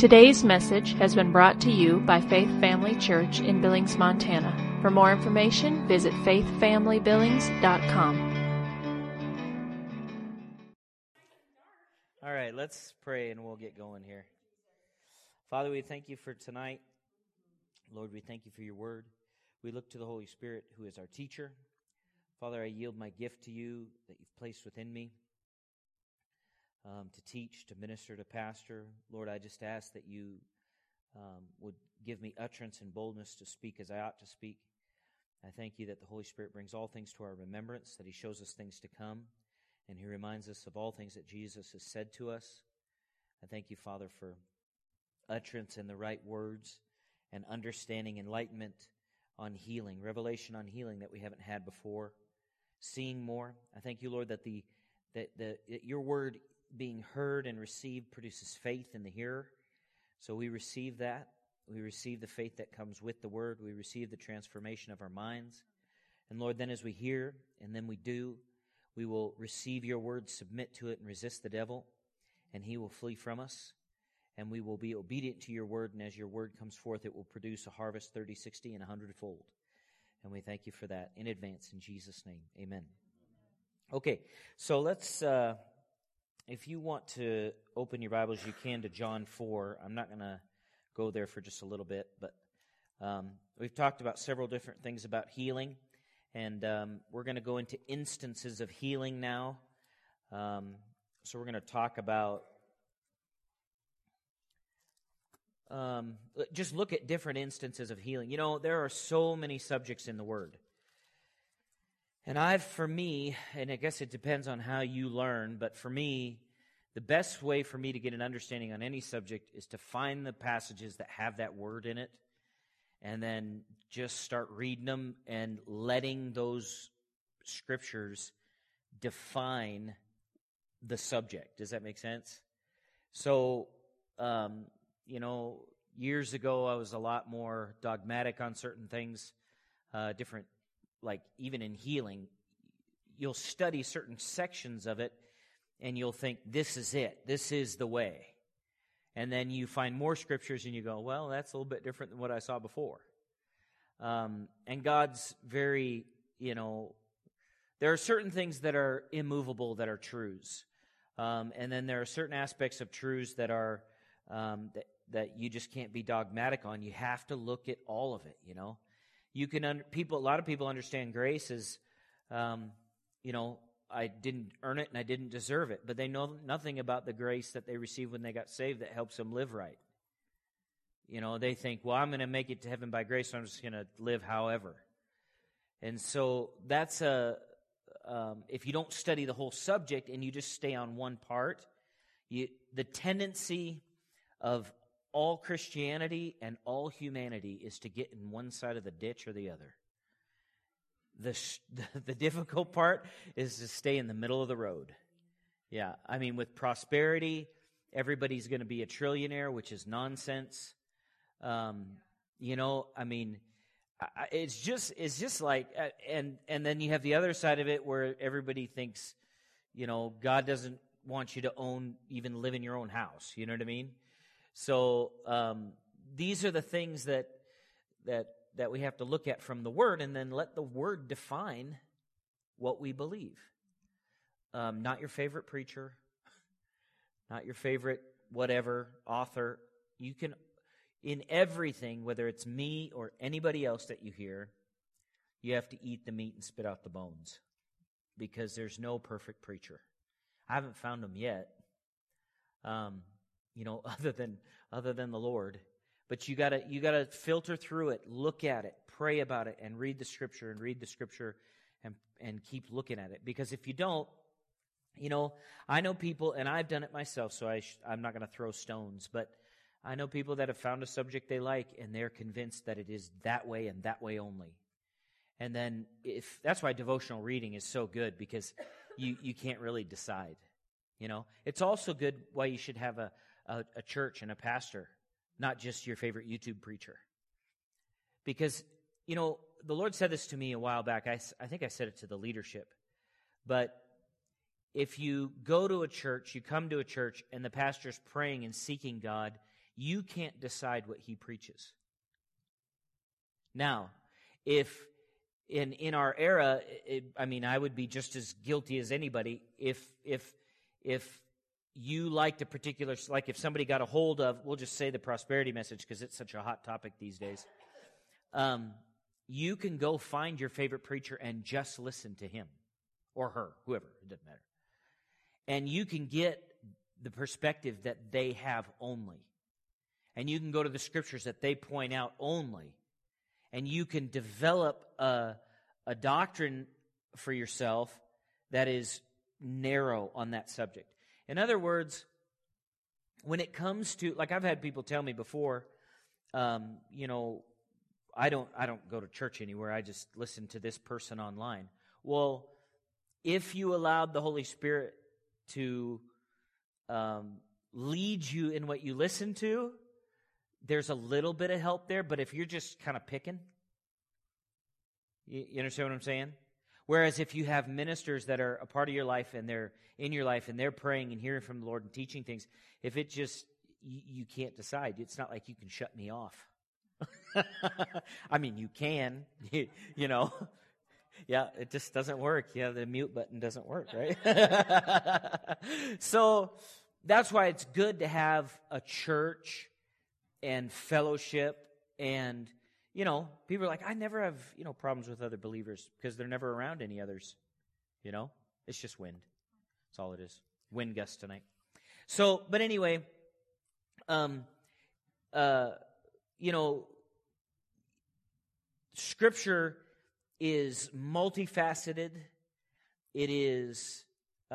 Today's message has been brought to you by Faith Family Church in Billings, Montana. For more information, visit faithfamilybillings.com. All right, let's pray and we'll get going here. Father, we thank you for tonight. Lord, we thank you for your word. We look to the Holy Spirit, who is our teacher. Father, I yield my gift to you that you've placed within me to teach, to minister, to pastor. Lord, I just ask that you would give me utterance and boldness to speak as I ought to speak. I thank you that the Holy Spirit brings all things to our remembrance, that he shows us things to come, and he reminds us of all things that Jesus has said to us. I thank you, Father, for utterance and the right words and understanding, enlightenment on healing, revelation on healing that we haven't had before, seeing more. I thank you, Lord, that your word being heard and received produces faith in the hearer. So we receive that. We receive the faith that comes with the word. We receive the transformation of our minds. And Lord, then as we hear and then we do, we will receive your word, submit to it, and resist the devil, and he will flee from us. And we will be obedient to your word, and as your word comes forth, it will produce a harvest 30, 60, and 100-fold. And we thank you for that in advance, in Jesus' name. Amen. Okay, so let's, if you want to open your Bibles, you can to John 4. I'm not going to go there for just a little bit, but we've talked about several different things about healing, and we're going to go into instances of healing now. So we're going to talk about, just look at different instances of healing. You know, there are so many subjects in the Word. And for me, and I guess it depends on how you learn, but for me, the best way for me to get an understanding on any subject is to find the passages that have that word in it, and then just start reading them and letting those scriptures define the subject. Does that make sense? So, you know, years ago I was a lot more dogmatic on certain things, different, like even in healing, you'll study certain sections of it and you'll think, this is it, this is the way. And then you find more scriptures and you go, well, that's a little bit different than what I saw before. And God's very, you know, there are certain things that are immovable that are truths. And then there are certain aspects of truths that are, that you just can't be dogmatic on. You have to look at all of it, you know. You can a lot of people understand grace as, you know, I didn't earn it and I didn't deserve it, but they know nothing about the grace that they received when they got saved that helps them live right. You know, they think, well, I'm going to make it to heaven by grace, so I'm just going to live however. And so that's if you don't study the whole subject and you just stay on one part, the tendency of all Christianity and all humanity is to get in one side of the ditch or the other. The difficult part is to stay in the middle of the road. Yeah, I mean, with prosperity, everybody's going to be a trillionaire, which is nonsense. You know, I mean, it's just like, and then you have the other side of it where everybody thinks, you know, God doesn't want you to even live in your own house. You know what I mean? So these are the things that we have to look at from the Word, and then let the Word define what we believe. Not your favorite preacher, not your favorite whatever author. You can, in everything, whether it's me or anybody else that you hear, you have to eat the meat and spit out the bones, because there's no perfect preacher. I haven't found them yet. You know, other than the Lord. But you gotta filter through it, look at it, pray about it, and read the scripture and keep looking at it. Because if you don't, you know, I know people, and I've done it myself, so I'm not gonna throw stones, but I know people that have found a subject they like, and they're convinced that it is that way and that way only. And then that's why devotional reading is so good, because you can't really decide. You know, it's also good why you should have a church and a pastor, not just your favorite YouTube preacher. Because, you know, the Lord said this to me a while back. I think I said it to the leadership. But if you go to a church, you come to a church, and the pastor's praying and seeking God, You can't decide what he preaches. Now, if in our era, I would be just as guilty as anybody if you liked a particular, like if somebody got a hold of, we'll just say the prosperity message because it's such a hot topic these days. You can go find your favorite preacher and just listen to him or her, whoever, it doesn't matter. And you can get the perspective that they have only. And you can go to the scriptures that they point out only. And you can develop a doctrine for yourself that is narrow on that subject. In other words, when it comes to, like I've had people tell me before, I don't go to church anywhere. I just listen to this person online. Well, if you allowed the Holy Spirit to lead you in what you listen to, there's a little bit of help there. But if you're just kind of picking, you understand what I'm saying? Whereas if you have ministers that are a part of your life and they're in your life and they're praying and hearing from the Lord and teaching things, if it just, you can't decide. It's not like you can shut me off. I mean, you can, you know. Yeah, it just doesn't work. Yeah, the mute button doesn't work, right? So that's why it's good to have a church and fellowship. And, people are like, I never have, problems with other believers because they're never around any others. It's just wind. That's all it is. Wind gusts tonight. So, but anyway, Scripture is multifaceted. It is,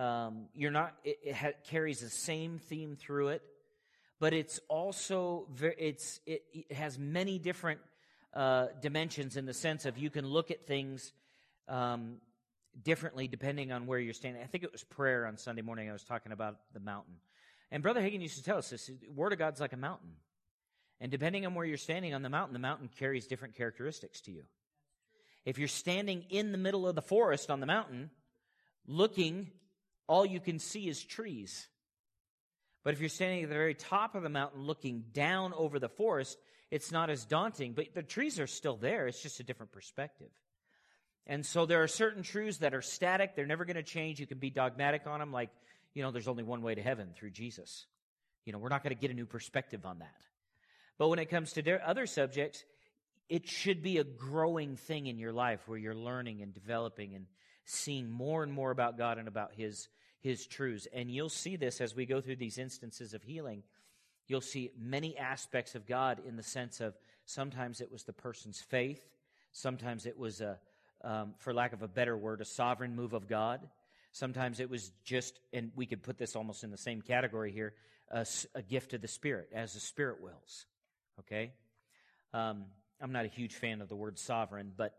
it carries the same theme through it, but it's also, it has many different dimensions in the sense of you can look at things differently depending on where you're standing. I think it was prayer on Sunday morning. I was talking about the mountain. And Brother Hagin used to tell us this, the Word of God's like a mountain. And depending on where you're standing on the mountain carries different characteristics to you. If you're standing in the middle of the forest on the mountain, looking, all you can see is trees. But if you're standing at the very top of the mountain looking down over the forest, it's not as daunting, but the trees are still there. It's just a different perspective. And so there are certain truths that are static. They're never going to change. You can be dogmatic on them, like, there's only one way to heaven, through Jesus. We're not going to get a new perspective on that. But when it comes to other subjects, it should be a growing thing in your life where you're learning and developing and seeing more and more about God and about His truths. And you'll see this as we go through these instances of healing. You'll see many aspects of God in the sense of sometimes it was the person's faith. Sometimes it was, for lack of a better word, a sovereign move of God. Sometimes it was just, and we could put this almost in the same category here, a gift of the Spirit, as the Spirit wills. Okay? I'm not a huge fan of the word sovereign, but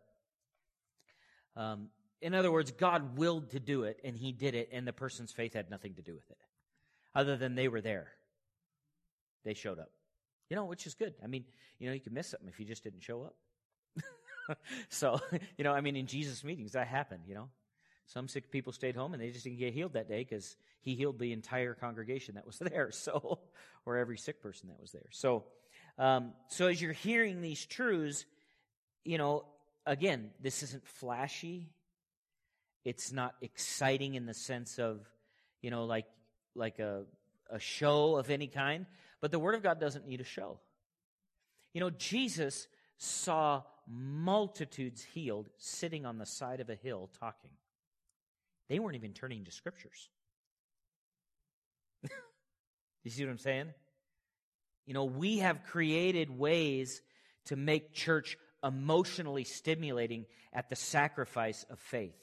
in other words, God willed to do it, and He did it, and the person's faith had nothing to do with it, other than they were there. They showed up, which is good. I mean, you could miss something if you just didn't show up. So, in Jesus' meetings, that happened, Some sick people stayed home, and they just didn't get healed that day because He healed the entire congregation that was there, or every sick person that was there. So as you're hearing these truths, again, this isn't flashy. It's not exciting in the sense of, like a show of any kind. But the Word of God doesn't need a show. Jesus saw multitudes healed sitting on the side of a hill talking. They weren't even turning to Scriptures. You see what I'm saying? We have created ways to make church emotionally stimulating at the sacrifice of faith.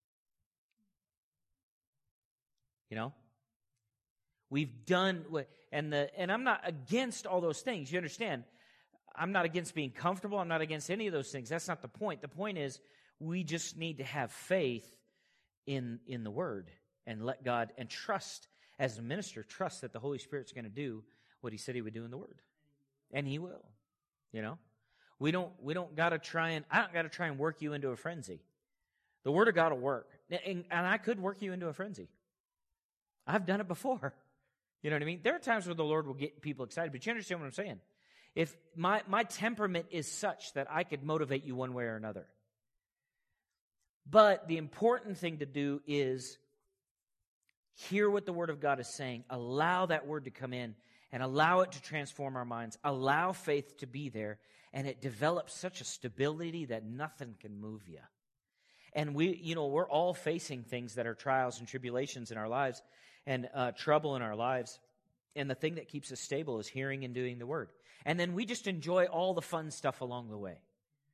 We've done, and I'm not against all those things. You understand? I'm not against being comfortable. I'm not against any of those things. That's not the point. The point is we just need to have faith in the Word and let God, and trust, as a minister, trust that the Holy Spirit's going to do what He said He would do in the Word. And He will. We don't got to try and, I don't got to try and work you into a frenzy. The Word of God will work. And I could work you into a frenzy. I've done it before. You know what I mean? There are times where the Lord will get people excited, but you understand what I'm saying? If my temperament is such that I could motivate you one way or another. But the important thing to do is hear what the Word of God is saying, allow that Word to come in, and allow it to transform our minds, allow faith to be there, and it develops such a stability that nothing can move you. And we're all facing things that are trials and tribulations in our lives, and trouble in our lives. And the thing that keeps us stable is hearing and doing the Word. And then we just enjoy all the fun stuff along the way.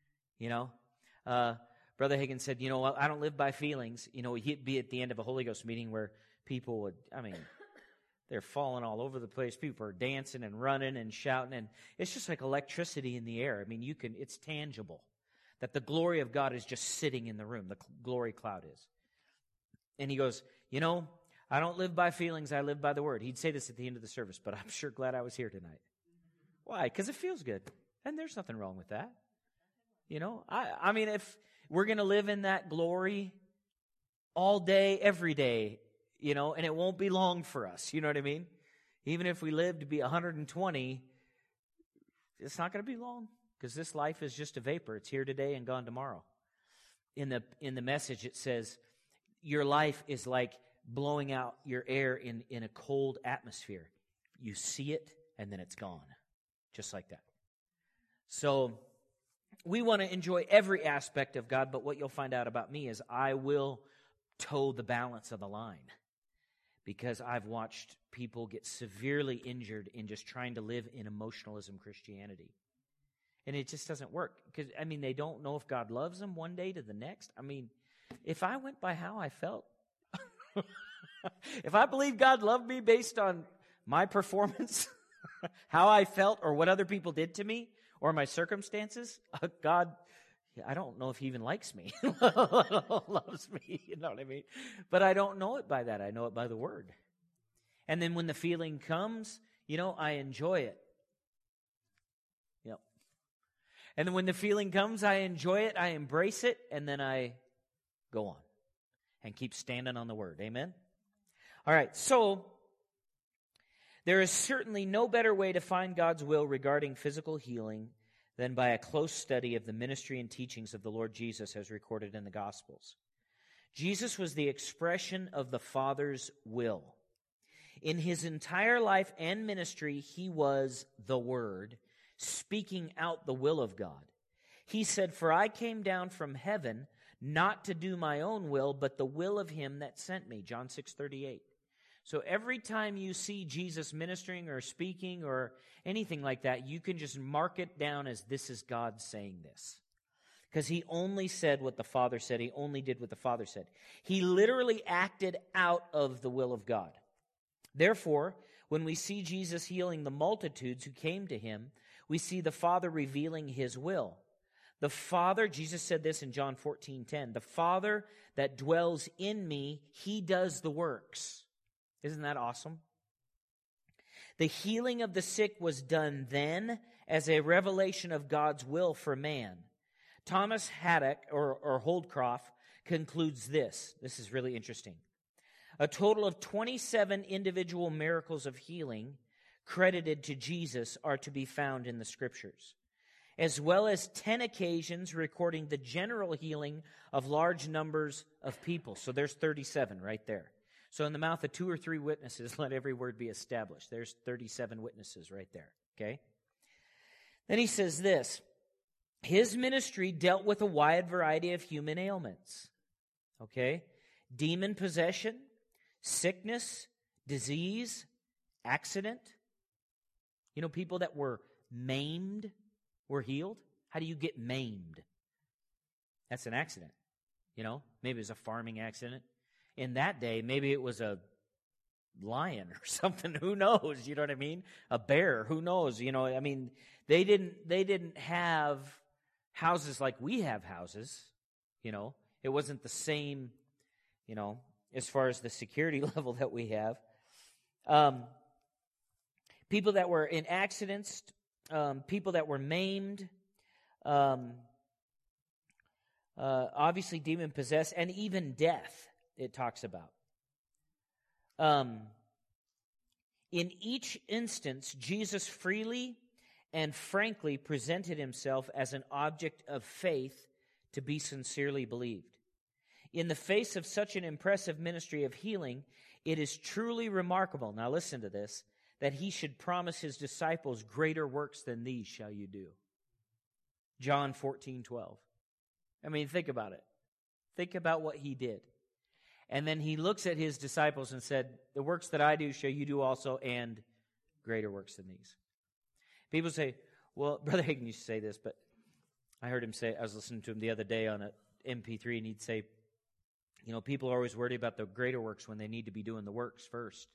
Brother Hagin said, I don't live by feelings. He'd be at the end of a Holy Ghost meeting where people would, they're falling all over the place. People are dancing and running and shouting. And it's just like electricity in the air. It's tangible. That the glory of God is just sitting in the room. The glory cloud is. And he goes, I don't live by feelings, I live by the Word. He'd say this at the end of the service, but I'm sure glad I was here tonight. Why? Because it feels good. And there's nothing wrong with that. If we're going to live in that glory all day, every day, and it won't be long for us, you know what I mean? Even if we live to be 120, it's not going to be long because this life is just a vapor. It's here today and gone tomorrow. In the message, it says, your life is like blowing out your air in a cold atmosphere. You see it, and then it's gone. Just like that. So, we want to enjoy every aspect of God, but what you'll find out about me is I will toe the balance of the line. Because I've watched people get severely injured in just trying to live in emotionalism Christianity. And it just doesn't work. Because, they don't know if God loves them one day to the next. If I went by how I felt, if I believed God loved me based on my performance, how I felt, or what other people did to me, or my circumstances, God, I don't know if He even likes me, loves me, you know what I mean? But I don't know it by that. I know it by the Word. And then when the feeling comes, I enjoy it. Yep. And then when the feeling comes, I enjoy it, I embrace it, and then I go on and keep standing on the Word. Amen? All right, so there is certainly no better way to find God's will regarding physical healing than by a close study of the ministry and teachings of the Lord Jesus as recorded in the Gospels. Jesus was the expression of the Father's will. In His entire life and ministry, He was the Word, speaking out the will of God. He said, "For I came down from heaven not to do my own will, but the will of Him that sent me." John 6:38. So every time you see Jesus ministering or speaking or anything like that, you can just mark it down as this is God saying this. Because He only said what the Father said. He only did what the Father said. He literally acted out of the will of God. Therefore, when we see Jesus healing the multitudes who came to Him, we see the Father revealing His will. The Father, Jesus said this in John 14:10, "The Father that dwells in me, He does the works." Isn't that awesome? The healing of the sick was done then as a revelation of God's will for man. Thomas Haddock, or Holdcroft, concludes this. This is really interesting. A total of 27 individual miracles of healing credited to Jesus are to be found in the Scriptures, as well as 10 occasions recording the general healing of large numbers of people. So there's 37 right there. So in the mouth of 2 or 3 witnesses, let every word be established. There's 37 witnesses right there, okay? Then he says this, His ministry dealt with a wide variety of human ailments, okay? Demon possession, sickness, disease, accident. People that were maimed were healed. How do you get maimed? That's an accident. Maybe it was a farming accident. In that day, maybe it was a lion or something. Who knows? You know what I mean? A bear. Who knows? They didn't have houses like we have houses. It wasn't the same, as far as the security level that we have. People that were in accidents, people that were maimed, obviously demon-possessed, and even death. It talks about. In each instance, Jesus freely and frankly presented himself as an object of faith to be sincerely believed. In the face of such an impressive ministry of healing, it is truly remarkable, now listen to this, that he should promise his disciples, greater works than these shall you do. John 14:12. I mean, think about it. Think about what he did. And then he looks at his disciples and said, the works that I do shall you do also, and greater works than these. People say, well, Brother Hagin used to say this, but I heard him say, I was listening to him the other day on an MP3, and he'd say, people are always worried about the greater works when they need to be doing the works first.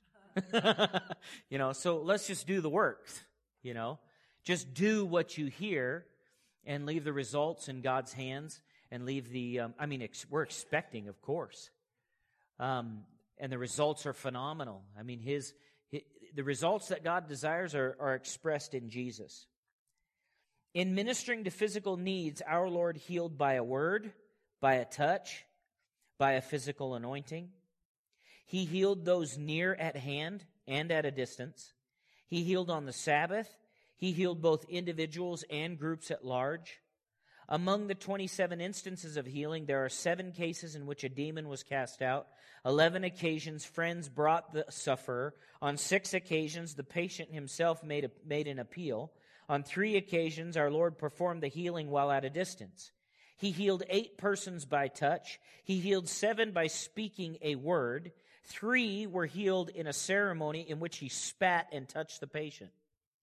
So let's just do the works, Just do what you hear and leave the results in God's hands and leave the, we're expecting, of course. And the results are phenomenal. I mean, the results that God desires are expressed in Jesus. In ministering to physical needs, our Lord healed by a word, by a touch, by a physical anointing. He healed those near at hand and at a distance. He healed on the Sabbath. He healed both individuals and groups at large. Among the 27 instances of healing, there are 7 cases in which a demon was cast out. 11 occasions, friends brought the sufferer. On 6 occasions, the patient himself made an appeal. On 3 occasions, our Lord performed the healing while at a distance. He healed 8 persons by touch. He healed 7 by speaking a word. 3 were healed in a ceremony in which he spat and touched the patient.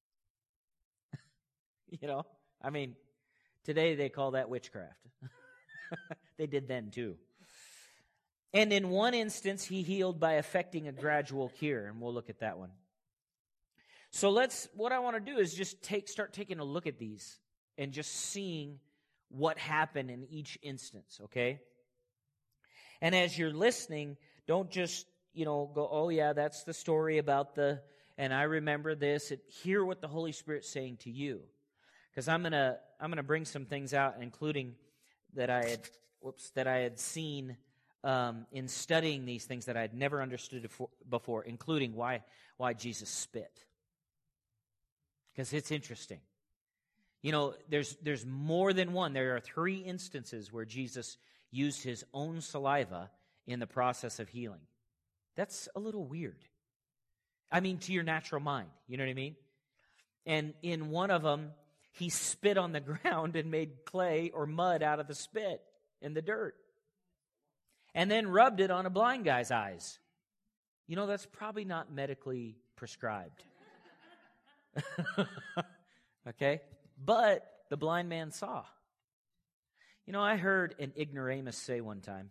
Today they call that witchcraft. They did then too. And in one instance, he healed by effecting a gradual cure, and we'll look at that one. So what I want to do is just start taking a look at these and just seeing what happened in each instance, okay? And as you're listening, don't just, go, oh yeah, that's the story about and I remember this. Hear what the Holy Spirit's saying to you. Because I'm gonna bring some things out, including that I had seen in studying these things that I had never understood before, including why Jesus spit. Because it's interesting. There's more than one. There are 3 instances where Jesus used his own saliva in the process of healing. That's a little weird. To your natural mind. You know what I mean? And in one of them, he spit on the ground and made clay or mud out of the spit in the dirt. And then rubbed it on a blind guy's eyes. That's probably not medically prescribed. Okay? But the blind man saw. I heard an ignoramus say one time.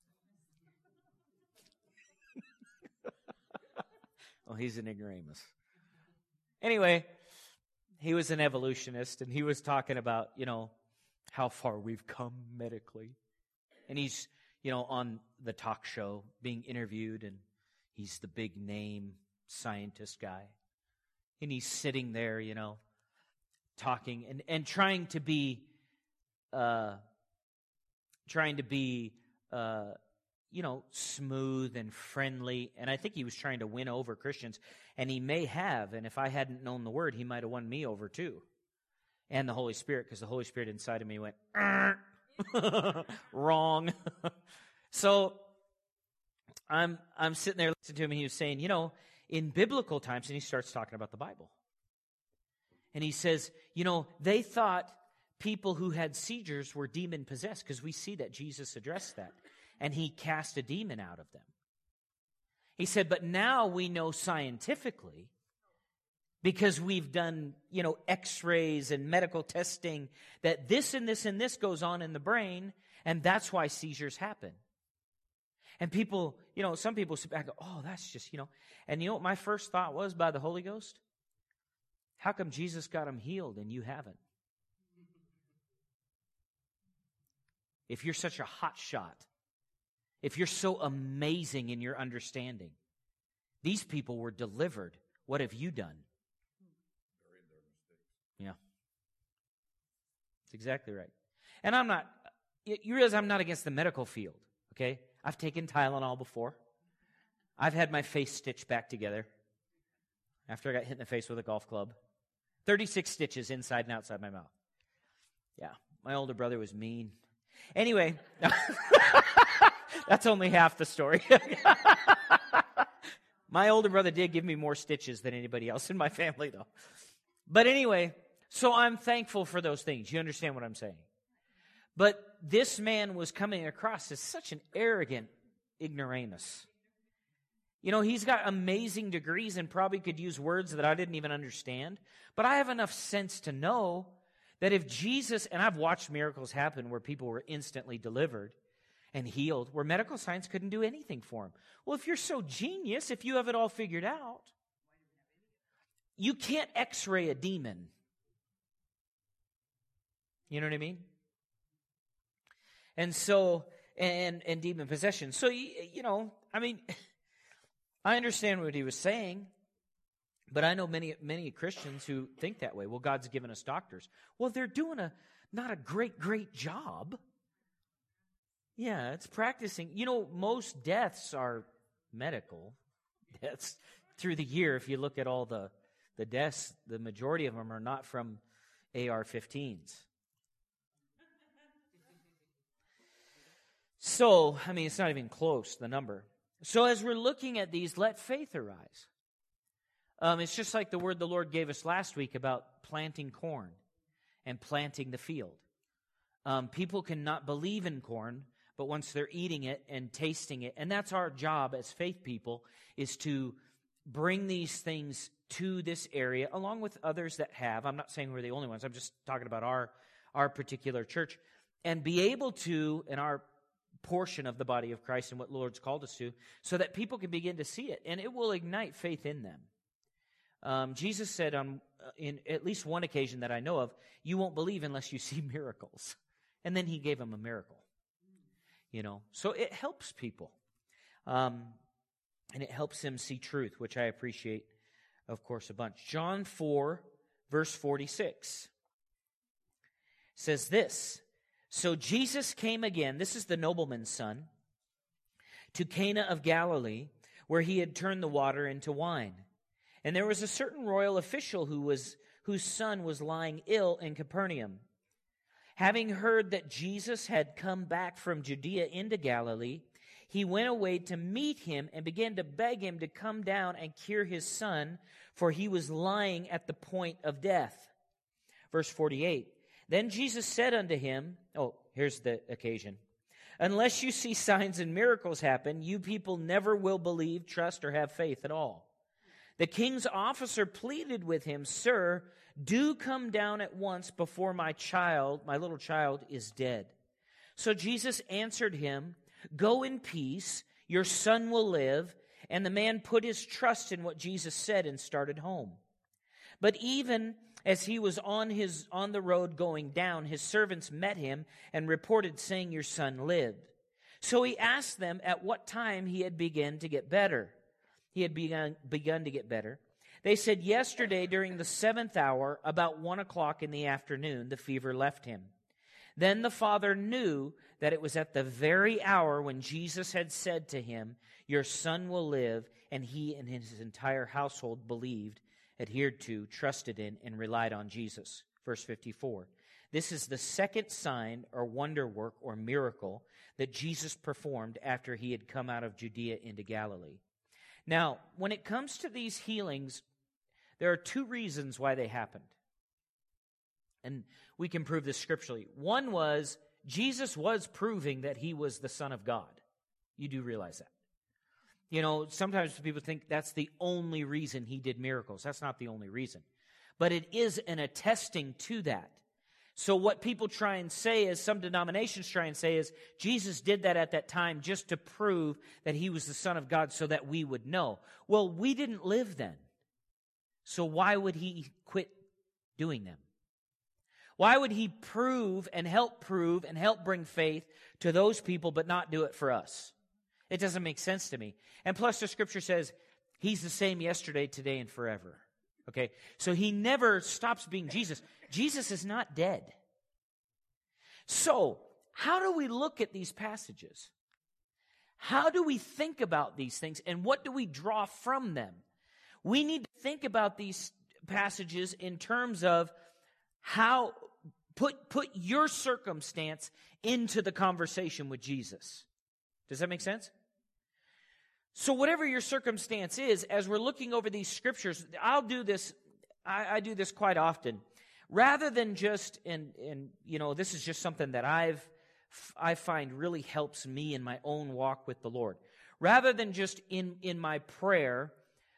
Well, he's an ignoramus. Anyway, he was an evolutionist, and he was talking about, how far we've come medically. And he's, on the talk show being interviewed, and he's the big name scientist guy. And he's sitting there, talking and trying to be smooth and friendly. And I think he was trying to win over Christians. And he may have. And if I hadn't known the word, he might have won me over too. And the Holy Spirit, because the Holy Spirit inside of me went, wrong. So I'm sitting there listening to him, and he was saying, in biblical times, and he starts talking about the Bible. And he says, they thought people who had seizures were demon-possessed, because we see that Jesus addressed that. And he cast a demon out of them. He said, but now we know scientifically, because we've done, x-rays and medical testing, that this and this and this goes on in the brain, and that's why seizures happen. And people, some people sit back and go, oh, that's just, And what my first thought was by the Holy Ghost? How come Jesus got them healed and you haven't? If you're such a hot shot, if you're so amazing in your understanding, these people were delivered. What have you done? Yeah. That's exactly right. And you realize I'm not against the medical field, okay? I've taken Tylenol before. I've had my face stitched back together. after I got hit in the face with a golf club. 36 stitches inside and outside my mouth. Yeah, my older brother was mean. Anyway, that's only half the story. My older brother did give me more stitches than anybody else in my family, though. But anyway, so I'm thankful for those things. You understand what I'm saying? But this man was coming across as such an arrogant ignoramus. You know, he's got amazing degrees and probably could use words that I didn't even understand. But I have enough sense to know that if Jesus, and I've watched miracles happen where people were instantly delivered and healed, where medical science couldn't do anything for them. Well, if you're so genius, if you have it all figured out, you can't x-ray a demon. You know what I mean? And so, and demon possession. So, you know, I mean, I understand what he was saying, but I know many Christians who think that way. Well, God's given us doctors. Well, they're doing not a great job. Yeah, it's practicing. You know, most deaths are medical deaths through the year. If you look at all the deaths, the majority of them are not from AR-15s. So, I mean, it's not even close, the number. So as we're looking at these, let faith arise. It's just like the word the Lord gave us last week about planting corn and planting the field. People cannot believe in corn, but once they're eating it and tasting it, and that's our job as faith people, is to bring these things to this area, along with others that have. I'm not saying we're the only ones. I'm just talking about our particular church, and be able to, in our portion of the body of Christ and what the Lord's called us to, so that people can begin to see it, and it will ignite faith in them. Jesus said in at least one occasion that I know of, you won't believe unless you see miracles. And then he gave them a miracle. You know, so it helps people. And it helps them see truth, which I appreciate, of course, a bunch. John 4, verse 46 says this, so Jesus came again, this is the nobleman's son, to Cana of Galilee, where he had turned the water into wine. And there was a certain royal official whose son was lying ill in Capernaum. Having heard that Jesus had come back from Judea into Galilee, he went away to meet him and began to beg him to come down and cure his son, for he was lying at the point of death. Verse 48, then Jesus said unto him, here's the occasion, unless you see signs and miracles happen, you people never will believe, trust, or have faith at all. The king's officer pleaded with him, sir, do come down at once before my little child, is dead. So Jesus answered him, go in peace, your son will live. And the man put his trust in what Jesus said and started home. But even as he was on the road going down, his servants met him and reported, saying, your son lived. So he asked them at what time he had begun to get better. He had begun to get better. They said, yesterday during the 7th hour, about 1 o'clock in the afternoon, the fever left him. Then the father knew that it was at the very hour when Jesus had said to him, your son will live, and he and his entire household believed, adhered to, trusted in, and relied on Jesus. Verse 54. This is the second sign or wonder work or miracle that Jesus performed after he had come out of Judea into Galilee. Now, when it comes to these healings, there are two reasons why they happened. And we can prove this scripturally. One was, Jesus was proving that he was the Son of God. You do realize that. You know, sometimes people think that's the only reason he did miracles. That's not the only reason. But it is an attesting to that. So what people try and say is, some denominations try and say is, Jesus did that at that time just to prove that he was the Son of God so that we would know. Well, we didn't live then. So why would he quit doing them? Why would he prove and help bring faith to those people but not do it for us? It doesn't make sense to me. And plus the scripture says he's the same yesterday, today, and forever. Okay? So he never stops being Jesus. Jesus is not dead. So, how do we look at these passages? How do we think about these things, and what do we draw from them? we need to think about these passages in terms of how put your circumstance into the conversation with Jesus. Does that make sense? So whatever your circumstance is, as we're looking over these scriptures, I'll do this, I do this quite often. Rather than just, and this is just something that I find really helps me in my own walk with the Lord. Rather than just in my prayer,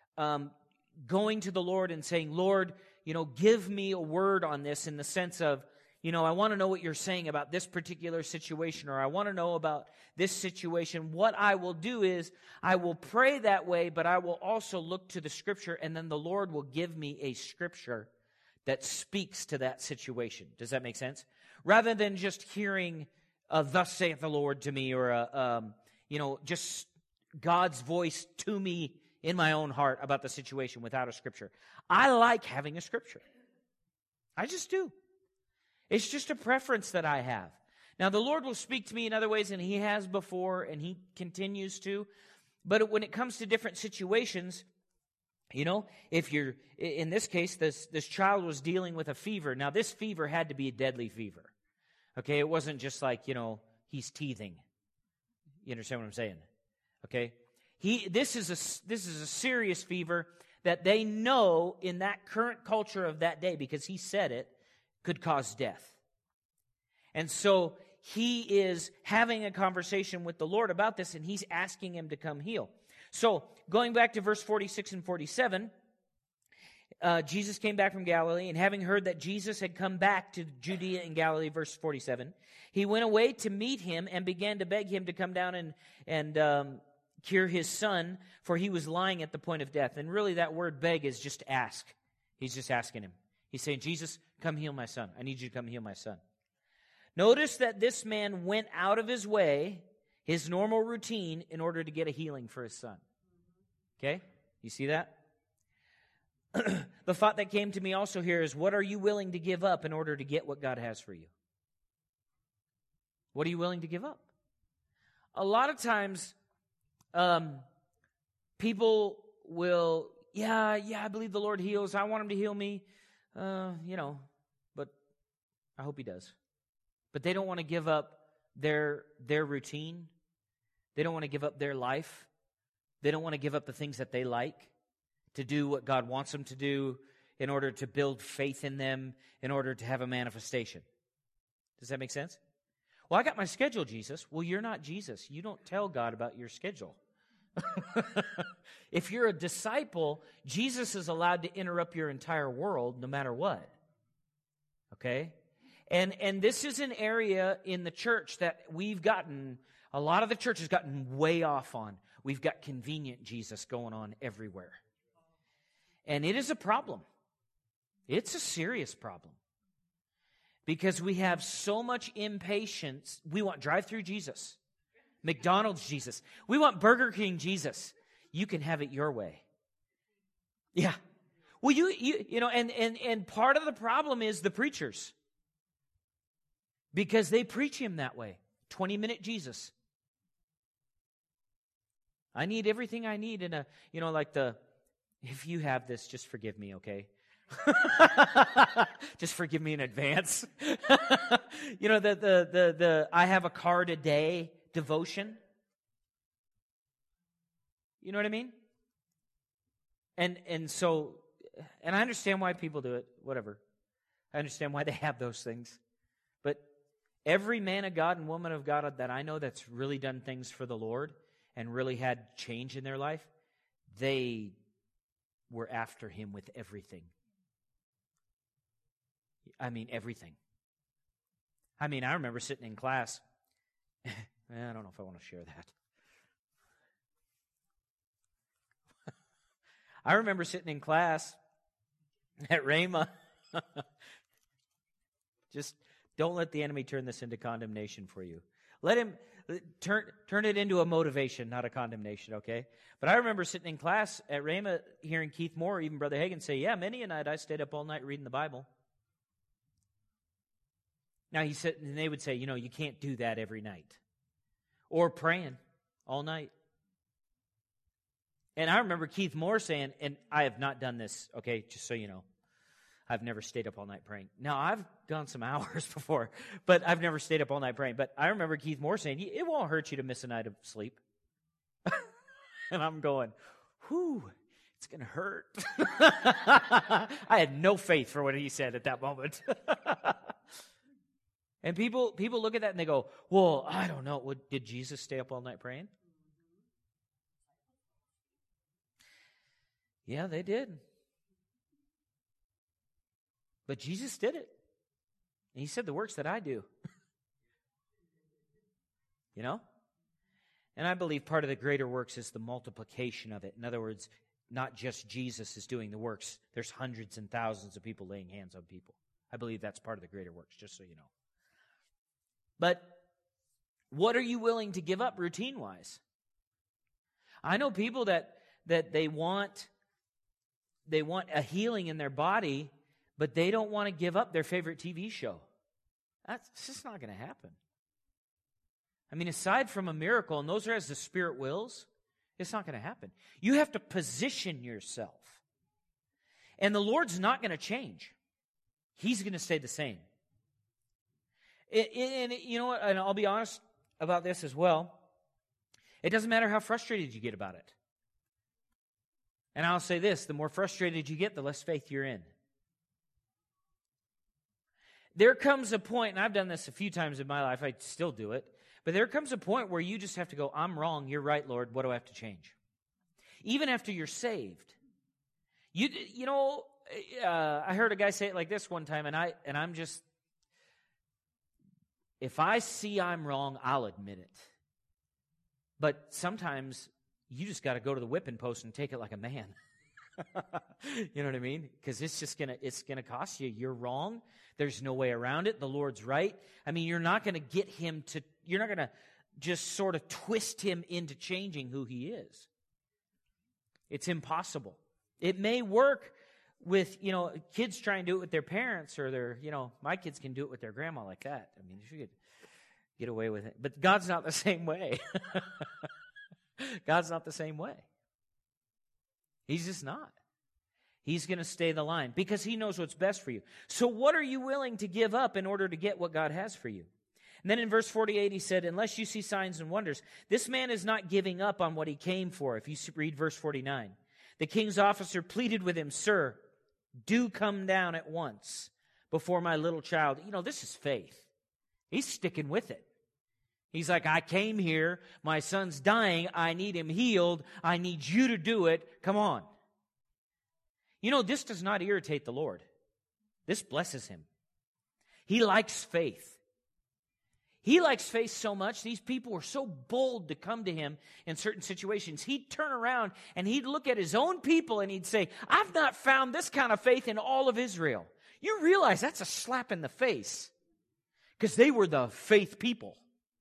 going to the Lord and saying, Lord, give me a word on this, in the sense of, I want to know what you're saying about this particular situation, or I want to know about this situation. What I will do is I will pray that way, but I will also look to the Scripture, and then the Lord will give me a Scripture that speaks to that situation. Does that make sense? Rather than just hearing, thus saith the Lord to me, or, just God's voice to me in my own heart about the situation without a Scripture. I like having a Scripture. I just do. It's just a preference that I have. Now, the Lord will speak to me in other ways, and He has before, and He continues to. But when it comes to different situations, if you're, in this case, this child was dealing with a fever. Now, this fever had to be a deadly fever. Okay, it wasn't just like, he's teething. You understand what I'm saying? Okay? This is a serious fever that they know in that current culture of that day, because He said it, could cause death. And so he is having a conversation with the Lord about this, and He's asking Him to come heal. So going back to verse 46 and 47, Jesus came back from Galilee, and having heard that Jesus had come back to Judea and Galilee, verse 47, he went away to meet Him and began to beg Him to come down and cure his son, for he was lying at the point of death. And really that word beg is just ask. He's just asking Him. He's saying, Jesus, come heal my son. I need you to come heal my son. Notice that this man went out of his way, his normal routine, in order to get a healing for his son. Okay? You see that? The thought that came to me also here is, what are you willing to give up in order to get what God has for you? What are you willing to give up? A lot of times, people will, I believe the Lord heals. I want Him to heal me. But I hope He does. But they don't want to give up their routine. They don't want to give up their life. They don't want to give up the things that they like to do what God wants them to do in order to build faith in them, in order to have a manifestation. Does that make sense? Well, I got my schedule, Jesus. Well, you're not Jesus. You don't tell God about your schedule. If you're a disciple, Jesus is allowed to interrupt your entire world no matter what. Okay? And this is an area in the church that a lot of the church has gotten way off on. We've got convenient Jesus going on everywhere. And it is a problem. It's a serious problem. Because we have so much impatience. We want drive-through Jesus. McDonald's Jesus. We want Burger King Jesus. You can have it your way. Yeah. Well, and part of the problem is the preachers. Because they preach Him that way. 20-minute Jesus. I need everything I need in if you have this, just forgive me, okay? Just forgive me in advance. The I have a car today devotion. You know what I mean? And so I understand why people do it, whatever. I understand why they have those things. But every man of God and woman of God that I know that's really done things for the Lord and really had change in their life, they were after Him with everything. I mean, everything. I remember sitting in class. I don't know if I want to share that. I remember sitting in class at Rhema. Just don't let the enemy turn this into condemnation for you. Let him turn it into a motivation, not a condemnation, okay? But I remember sitting in class at Rhema hearing Keith Moore, even Brother Hagin, say, many a night I stayed up all night reading the Bible. Now he said, and they would say, you can't do that every night. Or praying all night. And I remember Keith Moore saying, and I have not done this, okay, just so you know. I've never stayed up all night praying. Now, I've done some hours before, but I've never stayed up all night praying. But I remember Keith Moore saying, it won't hurt you to miss a night of sleep. And I'm going, whew, it's going to hurt. I had no faith for what he said at that moment. And people look at that and they go, well, I don't know. Did Jesus stay up all night praying? Yeah, they did. But Jesus did it. And he said, the works that I do. You know? And I believe part of the greater works is the multiplication of it. In other words, not just Jesus is doing the works. There's hundreds and thousands of people laying hands on people. I believe that's part of the greater works, just so you know. But what are you willing to give up routine-wise? I know people that they want a healing in their body, but they don't want to give up their favorite TV show. That's just not going to happen. I mean, aside from a miracle, and those are as the Spirit wills, it's not going to happen. You have to position yourself. And the Lord's not going to change. He's going to stay the same. And you know what? And I'll be honest about this as well. It doesn't matter how frustrated you get about it. And I'll say this, the more frustrated you get, the less faith you're in. There comes a point, and I've done this a few times in my life, I still do it, but there comes a point where you just have to go, I'm wrong, you're right, Lord, what do I have to change? Even after you're saved. You know, I heard a guy say it like this one time, and I'm just, if I see I'm wrong, I'll admit it. But sometimes you just got to go to the whipping post and take it like a man. You know what I mean? Because it's gonna cost you. You're wrong. There's no way around it. The Lord's right. I mean, you're not going to just sort of twist him into changing who he is. It's impossible. It may work with, kids trying to do it with their parents or my kids can do it with their grandma like that. I mean, you could get away with it. But God's not the same way. God's not the same way. He's just not. He's going to stay the line because he knows what's best for you. So what are you willing to give up in order to get what God has for you? And then in verse 48, he said, unless you see signs and wonders, this man is not giving up on what he came for. If you read verse 49, the king's officer pleaded with him, sir, do come down at once before my little child. This is faith. He's sticking with it. He's like, I came here. My son's dying. I need him healed. I need you to do it. Come on. This does not irritate the Lord. This blesses him. He likes faith. He likes faith so much, these people were so bold to come to him in certain situations. He'd turn around and he'd look at his own people and he'd say, I've not found this kind of faith in all of Israel. You realize that's a slap in the face because they were the faith people.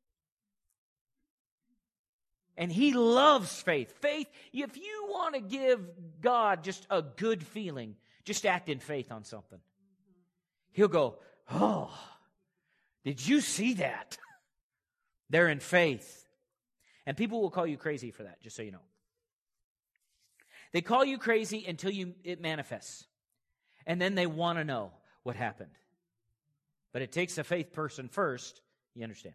And he loves faith. Faith, if you want to give God just a good feeling, just act in faith on something. He'll go, oh, did you see that? They're in faith. And people will call you crazy for that, just so you know. They call you crazy until it manifests. And then they want to know what happened. But it takes a faith person first, you understand.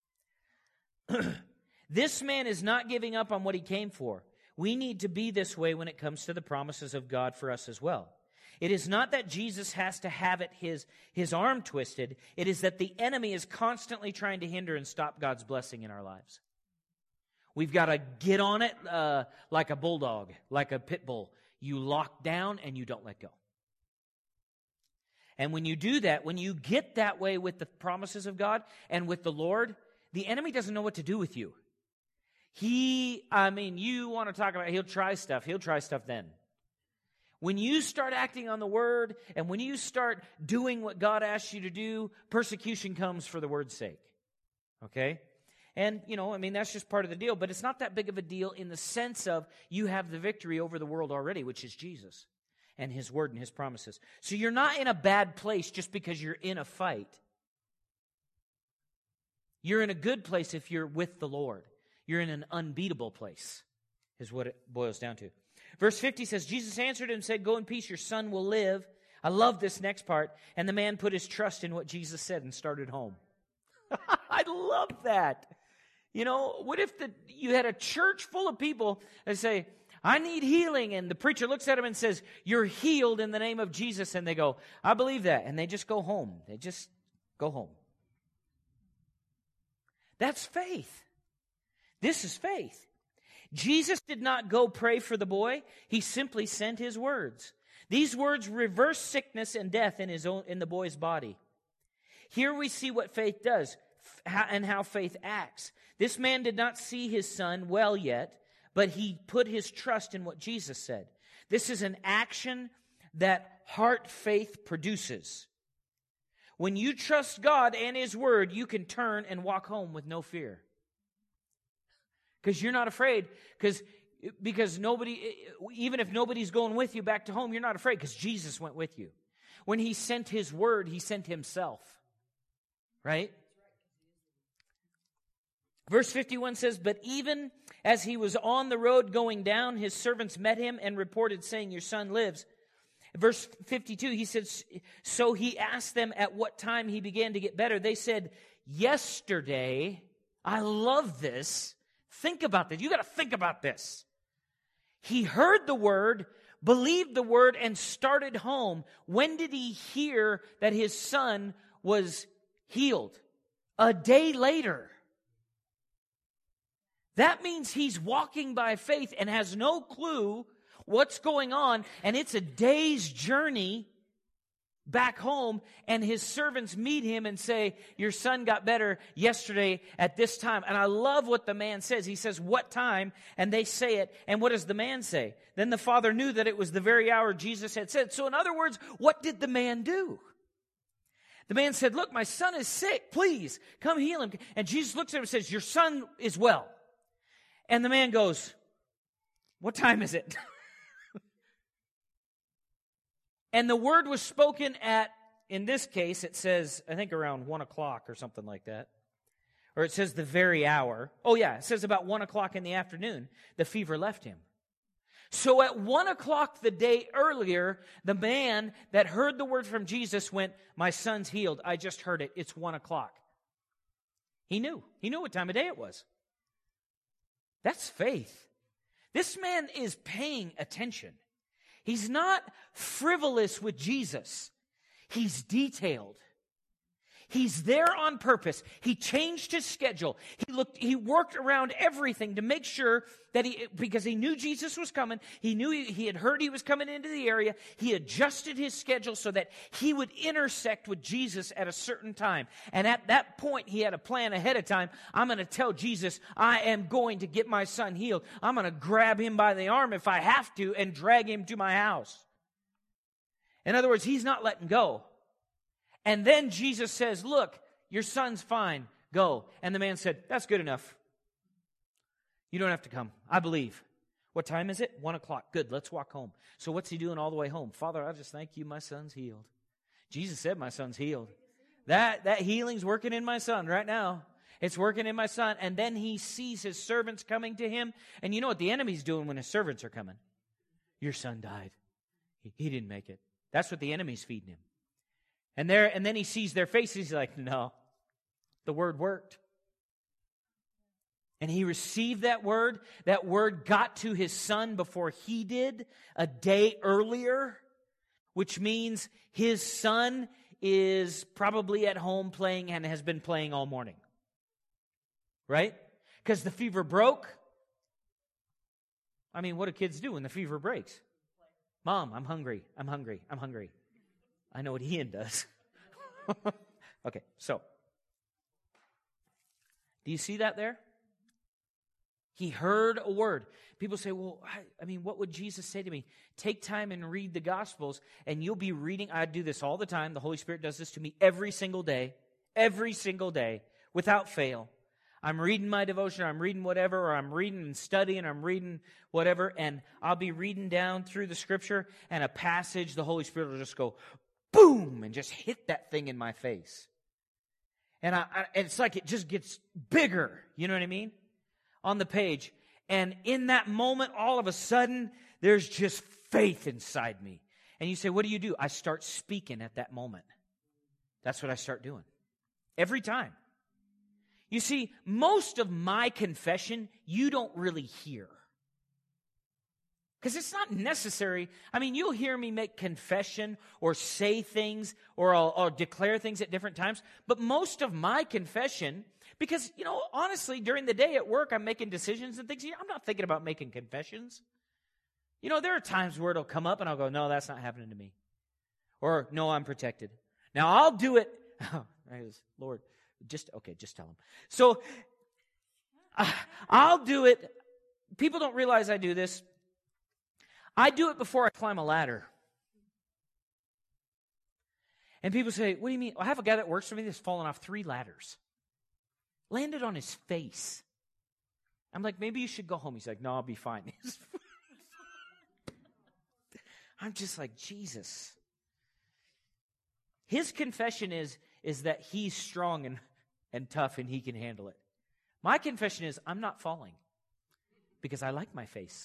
This man is not giving up on what he came for. We need to be this way when it comes to the promises of God for us as well. It is not that Jesus has to have his arm twisted. It is that the enemy is constantly trying to hinder and stop God's blessing in our lives. We've got to get on it like a bulldog, like a pit bull. You lock down and you don't let go. And when you do that, when you get that way with the promises of God and with the Lord, the enemy doesn't know what to do with you. You want to talk about, he'll try stuff then. When you start acting on the word and when you start doing what God asks you to do, persecution comes for the word's sake. Okay? And, that's just part of the deal. But it's not that big of a deal in the sense of you have the victory over the world already, which is Jesus and his word and his promises. So you're not in a bad place just because you're in a fight. You're in a good place if you're with the Lord. You're in an unbeatable place is what it boils down to. Verse 50 says, Jesus answered and said, "Go in peace, your son will live." I love this next part. And the man put his trust in what Jesus said and started home. I love that. You know, what if you had a church full of people that say, "I need healing," and the preacher looks at them and says, "You're healed in the name of Jesus," and they go, "I believe that," and they just go home. They just go home. That's faith. This is faith. Jesus did not go pray for the boy. He simply sent his words. These words reverse sickness and death in the boy's body. Here we see what faith does and how faith acts. This man did not see his son well yet, but he put his trust in what Jesus said. This is an action that heart faith produces. When you trust God and His Word, you can turn and walk home with no fear. Because you're not afraid, because nobody, even if nobody's going with you back to home, you're not afraid because Jesus went with you. When He sent His Word, He sent Himself. Right? Verse 51 says, "But even as he was on the road going down, his servants met him and reported, saying, 'Your son lives.'" Verse 52, he says, "So he asked them at what time he began to get better. They said, 'Yesterday.'" I love this. Think about this. You got to think about this. He heard the word, believed the word, and started home. When did he hear that his son was healed? A day later. That means he's walking by faith and has no clue what's going on, and it's a day's journey back home, and his servants meet him and say, "Your son got better yesterday at this time." And I love what the man says. He says, "What time?" And they say it. And what does the man say? Then the father knew that it was the very hour Jesus had said. So in other words, what did the man do? The man said, "Look, my son is sick. Please, come heal him." And Jesus looks at him and says, "Your son is well." And the man goes, "What time is it?" And the word was spoken at, in this case, it says, I think around 1 o'clock or something like that. Or it says the very hour. Oh yeah, it says about 1 o'clock in the afternoon, the fever left him. So at 1 o'clock the day earlier, the man that heard the word from Jesus went, "My son's healed. I just heard it. It's 1 o'clock. He knew. He knew what time of day it was. That's faith. This man is paying attention. He's not frivolous with Jesus. He's detailed. He's there on purpose. He changed his schedule. He worked around everything to make sure that because he knew Jesus was coming, he knew he had heard he was coming into the area, he adjusted his schedule so that he would intersect with Jesus at a certain time. And at that point, he had a plan ahead of time. I'm going to tell Jesus, I am going to get my son healed. I'm going to grab him by the arm if I have to and drag him to my house. In other words, he's not letting go. And then Jesus says, "Look, your son's fine. Go." And the man said, "That's good enough. You don't have to come. I believe." What time is it? 1 o'clock. Good, let's walk home. So what's he doing all the way home? "Father, I just thank you my son's healed." Jesus said my son's healed. That healing's working in my son right now. It's working in my son. And then he sees his servants coming to him. And you know what the enemy's doing when his servants are coming? "Your son died. He didn't make it." That's what the enemy's feeding him. And then he sees their faces. He's like, "No, the word worked." And he received that word. That word got to his son before he did, a day earlier, which means his son is probably at home playing and has been playing all morning. Right? Because the fever broke. I mean, what do kids do when the fever breaks? "Mom, I'm hungry. I'm hungry. I'm hungry." I know what Ian does. Okay, so. Do you see that there? He heard a word. People say, "Well, I mean, what would Jesus say to me?" Take time and read the Gospels, and you'll be reading. I do this all the time. The Holy Spirit does this to me every single day, without fail. I'm reading my devotion, I'm reading whatever, or I'm reading and studying, I'm reading whatever, and I'll be reading down through the Scripture, and a passage, the Holy Spirit will just go, boom, and just hit that thing in my face. And it's like it just gets bigger, you know what I mean? On the page. And in that moment, all of a sudden, there's just faith inside me. And you say, what do? I start speaking at that moment. That's what I start doing. Every time. You see, most of my confession, you don't really hear. Because it's not necessary. I mean, you'll hear me make confession or say things or I'll declare things at different times. But most of my confession, because, honestly, during the day at work, I'm making decisions and things. I'm not thinking about making confessions. There are times where it'll come up and I'll go, no, that's not happening to me. Or, no, I'm protected. Now, I'll do it. Lord, just tell him. So, I'll do it. People don't realize I do this. I do it before I climb a ladder. And people say, what do you mean? I have a guy that works for me that's fallen off 3 ladders. Landed on his face. I'm like, maybe you should go home. He's like, no, I'll be fine. I'm just like, Jesus. His confession is that he's strong and tough and he can handle it. My confession is I'm not falling because I like my face.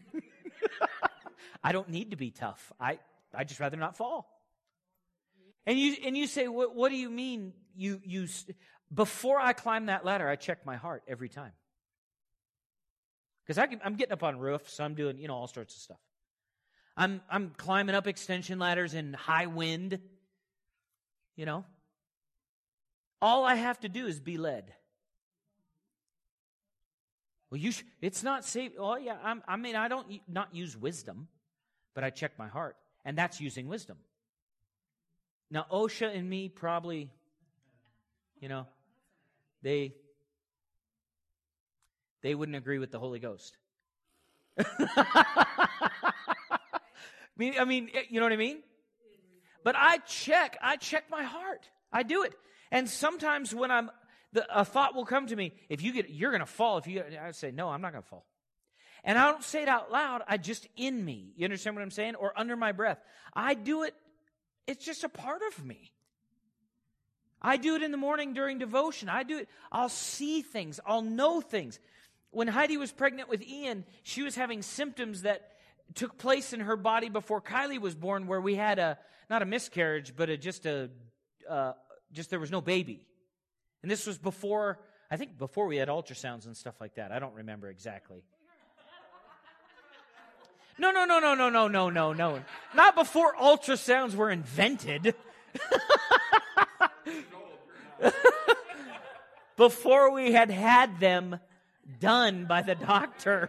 I don't need to be tough. I just rather not fall. And you say, what do you mean? You before I climb that ladder, I check my heart every time. Because I'm getting up on roofs, so I'm doing all sorts of stuff. I'm climbing up extension ladders in high wind. All I have to do is be led. Well, it's not safe. Oh yeah, I don't not use wisdom, but I check my heart, and that's using wisdom. Now, OSHA and me probably, they wouldn't agree with the Holy Ghost. I mean, you know what I mean? But I check my heart. I do it. And sometimes when a thought will come to me, you're going to fall. I say, no, I'm not going to fall. And I don't say it out loud. I just in me. You understand what I'm saying? Or under my breath. I do it. It's just a part of me. I do it in the morning during devotion. I do it. I'll see things. I'll know things. When Heidi was pregnant with Ian, she was having symptoms that took place in her body before Kylie was born, where we had not a miscarriage, but just there was no baby. And this was before we had ultrasounds and stuff like that. I don't remember exactly. No. Not before ultrasounds were invented. Before we had them done by the doctor.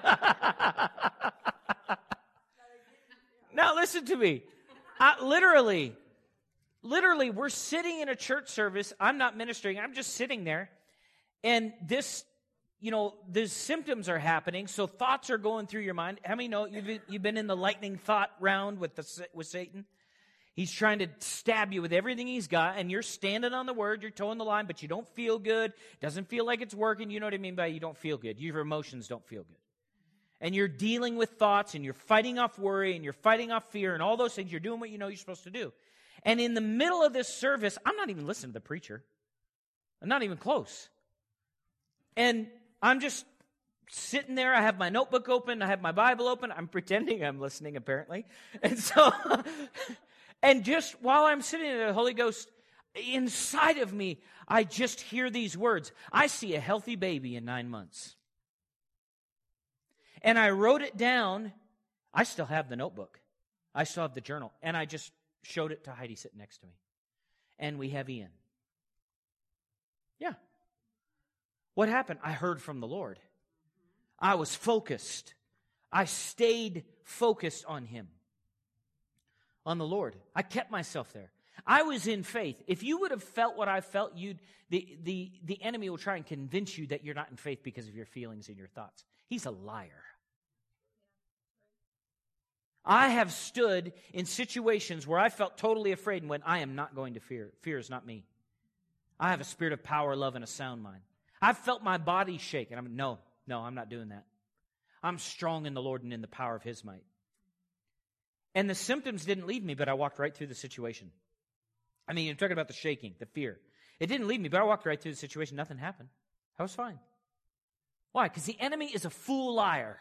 Now listen to me. Literally, we're sitting in a church service. I'm not ministering. I'm just sitting there. And this, the symptoms are happening. So thoughts are going through your mind. How many know you've been in the lightning thought round with Satan? He's trying to stab you with everything he's got, and you're standing on the word, you're towing the line, but you don't feel good. Doesn't feel like it's working. You know what I mean by you don't feel good. Your emotions don't feel good. And you're dealing with thoughts, and you're fighting off worry, and you're fighting off fear, and all those things. You're doing what you know you're supposed to do. And in the middle of this service, I'm not even listening to the preacher. I'm not even close. And I'm just sitting there. I have my notebook open. I have my Bible open. I'm pretending I'm listening, apparently. And so... And just while I'm sitting there, the Holy Ghost, inside of me, I just hear these words. I see a healthy baby in 9 months. And I wrote it down. I still have the notebook. I still have the journal. And I just showed it to Heidi sitting next to me. And we have Ian. Yeah. What happened? I heard from the Lord. I was focused. I stayed focused on Him. On the Lord. I kept myself there. I was in faith. If you would have felt what I felt, the enemy will try and convince you that you're not in faith because of your feelings and your thoughts. He's a liar. I have stood in situations where I felt totally afraid and went, I am not going to fear. Fear is not me. I have a spirit of power, love, and a sound mind. I've felt my body shake, and I'm not doing that. I'm strong in the Lord and in the power of His might. And the symptoms didn't leave me, but I walked right through the situation. I mean, you're talking about the shaking, the fear. It didn't leave me, but I walked right through the situation. Nothing happened. I was fine. Why? Because the enemy is a fool liar.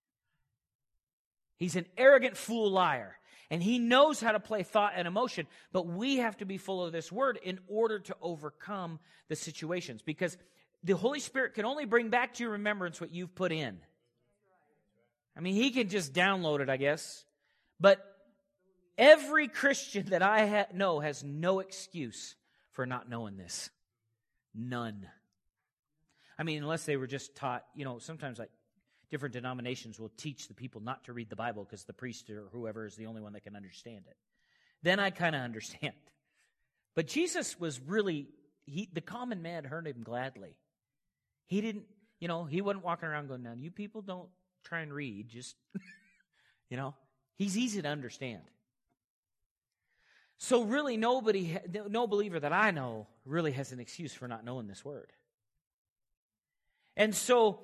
He's an arrogant fool liar. And he knows how to play thought and emotion. But we have to be full of this word in order to overcome the situations. Because the Holy Spirit can only bring back to your remembrance what you've put in. I mean, he can just download it, I guess. But every Christian that I know has no excuse for not knowing this. None. I mean, unless they were just taught, sometimes like different denominations will teach the people not to read the Bible because the priest or whoever is the only one that can understand it. Then I kind of understand. But Jesus was really, the common man heard him gladly. He didn't, he wasn't walking around going, now, you people don't try and read, just, he's easy to understand. So really no believer that I know really has an excuse for not knowing this word. And so,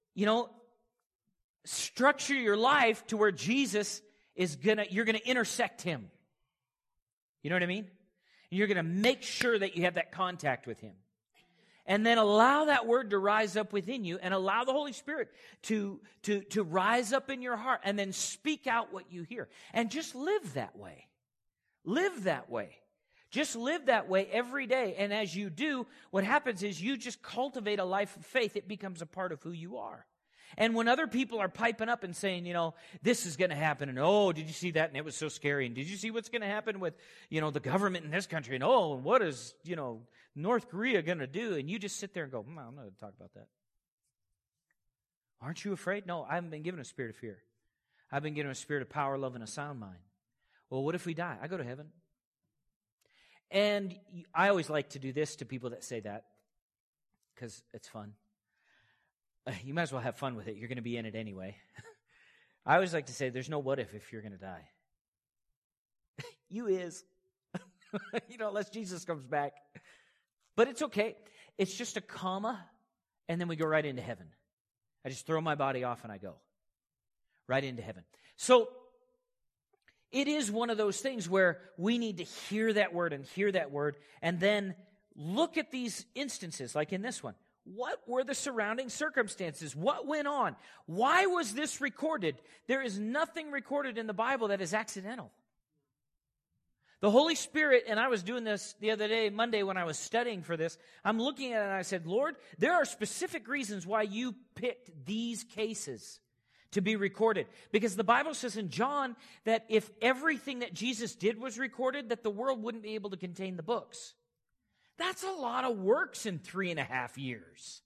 structure your life to where Jesus you're going to intersect him. You know what I mean? You're going to make sure that you have that contact with him. And then allow that word to rise up within you and allow the Holy Spirit to rise up in your heart and then speak out what you hear. And just live that way. Live that way. Just live that way every day. And as you do, what happens is you just cultivate a life of faith. It becomes a part of who you are. And when other people are piping up and saying, this is going to happen, and oh, did you see that? And it was so scary. And did you see what's going to happen with, the government in this country? And oh, and what is, North Korea going to do? And you just sit there and go, I'm not going to talk about that. Aren't you afraid? No, I haven't been given a spirit of fear. I've been given a spirit of power, love, and a sound mind. Well, what if we die? I go to heaven. And I always like to do this to people that say that because it's fun. You might as well have fun with it. You're going to be in it anyway. I always like to say there's no what if you're going to die. You is. Unless Jesus comes back. But it's okay. It's just a comma, and then we go right into heaven. I just throw my body off and I go right into heaven. So it is one of those things where we need to hear that word and then look at these instances, like in this one. What were the surrounding circumstances? What went on? Why was this recorded? There is nothing recorded in the Bible that is accidental. The Holy Spirit, and I was doing this the other day, Monday, when I was studying for this, I'm looking at it and I said, Lord, there are specific reasons why you picked these cases to be recorded. Because the Bible says in John that if everything that Jesus did was recorded, that the world wouldn't be able to contain the books. That's a lot of works in 3.5 years.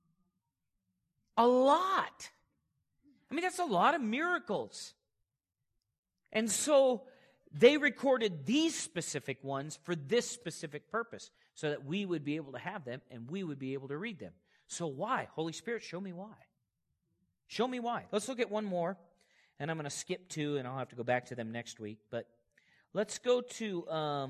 A lot. I mean, that's a lot of miracles. And so they recorded these specific ones for this specific purpose, so that we would be able to have them and we would be able to read them. So why? Holy Spirit, show me why. Show me why. Let's look at one more, and I'm going to skip 2, and I'll have to go back to them next week. But let's go to,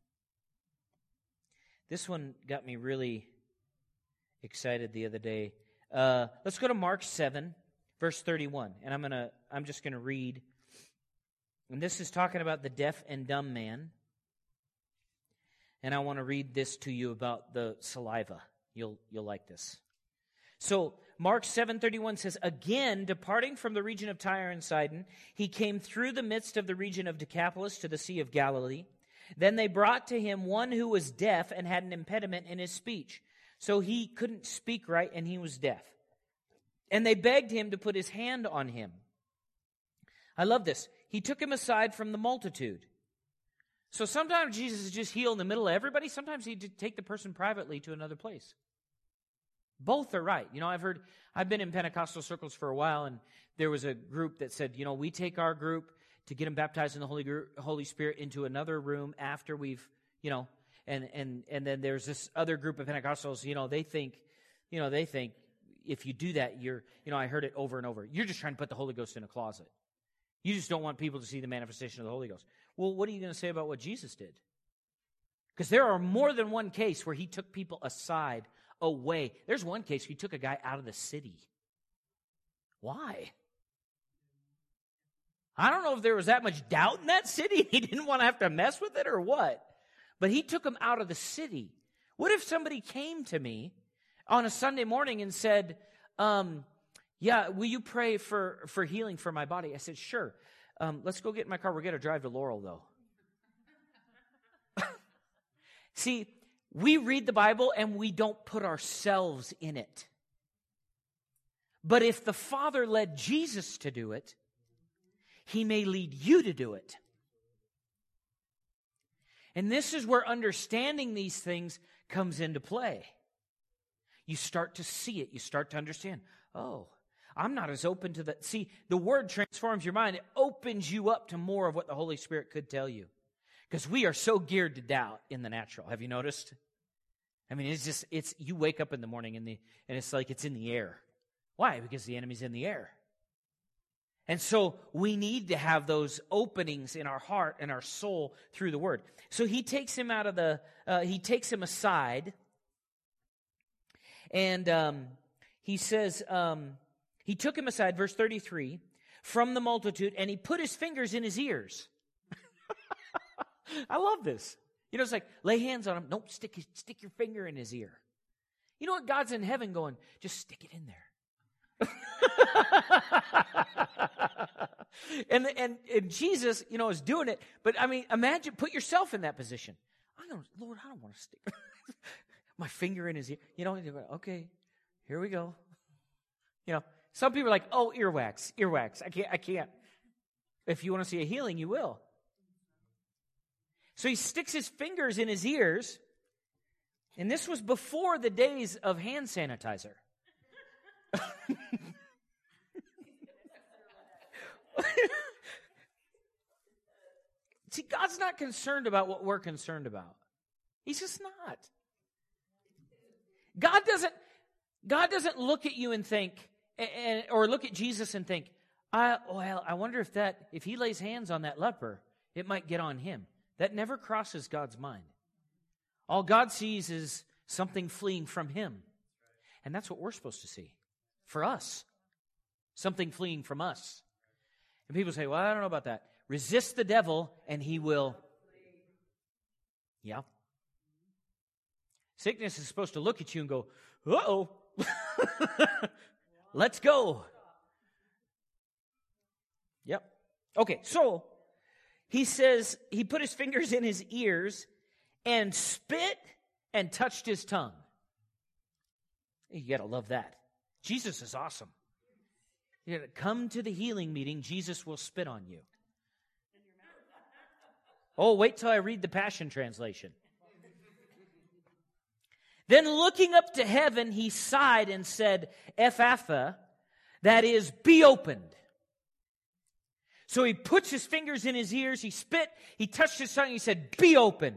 this one got me really excited the other day. Let's go to Mark 7, verse 31, and I'm just going to read. And this is talking about the deaf and dumb man. And I want to read this to you about the saliva. You'll like this. So Mark 7:31 says, again, departing from the region of Tyre and Sidon, he came through the midst of the region of Decapolis to the Sea of Galilee. Then they brought to him one who was deaf and had an impediment in his speech. So he couldn't speak right, and he was deaf. And they begged him to put his hand on him. I love this. He took him aside from the multitude. So sometimes Jesus is just healed in the middle of everybody. Sometimes he'd take the person privately to another place. Both are right. I've been in Pentecostal circles for a while, and there was a group that said, we take our group to get them baptized in the Holy Spirit into another room after we've, and then there's this other group of Pentecostals, they think if you do that, I heard it over and over. You're just trying to put the Holy Ghost in a closet. You just don't want people to see the manifestation of the Holy Ghost. Well, what are you going to say about what Jesus did? Because there are more than one case where he took people aside, away. There's one case he took a guy out of the city. Why? I don't know if there was that much doubt in that city. He didn't want to have to mess with it or what. But he took him out of the city. What if somebody came to me on a Sunday morning and said, yeah, will you pray for healing for my body? I said, sure. Let's go get in my car. We're going to drive to Laurel, though. See, we read the Bible and we don't put ourselves in it. But if the Father led Jesus to do it, He may lead you to do it. And this is where understanding these things comes into play. You start to see it. You start to understand, oh, I'm not as open to that. See, the Word transforms your mind. It opens you up to more of what the Holy Spirit could tell you. Because we are so geared to doubt in the natural. Have you noticed? I mean, it's you wake up in the morning and it's like it's in the air. Why? Because the enemy's in the air. And so we need to have those openings in our heart and our soul through the Word. So he takes him he takes him aside, and he says, he took him aside, verse 33, from the multitude, and he put his fingers in his ears. I love this. You know, it's like, lay hands on him. Don't stick your finger in his ear. You know what? God's in heaven going, just stick it in there. and Jesus, you know, is doing it. But I mean, imagine, put yourself in that position. Lord, I don't want to stick my finger in his ear. You know, okay, here we go. You know, some people are like, oh, earwax. I can't. If you want to see a healing, you will. So he sticks his fingers in his ears, and this was before the days of hand sanitizer. See, God's not concerned about what we're concerned about. He's just not. God doesn't look at you and think, or look at Jesus and think, I wonder if he lays hands on that leper, it might get on him. That never crosses God's mind. All God sees is something fleeing from him. And that's what we're supposed to see. For us. Something fleeing from us. And people say, well, I don't know about that. Resist the devil and he will. Yeah. Sickness is supposed to look at you and go, uh-oh. Let's go. Yep. Okay, so he says he put his fingers in his ears and spit and touched his tongue. You got to love that. Jesus is awesome. You got to come to the healing meeting, Jesus will spit on you. Oh, wait till I read the Passion Translation. Then looking up to heaven, he sighed and said, Ephphatha, that is, be opened. So he puts his fingers in his ears, he spit, he touched his tongue, he said, be opened.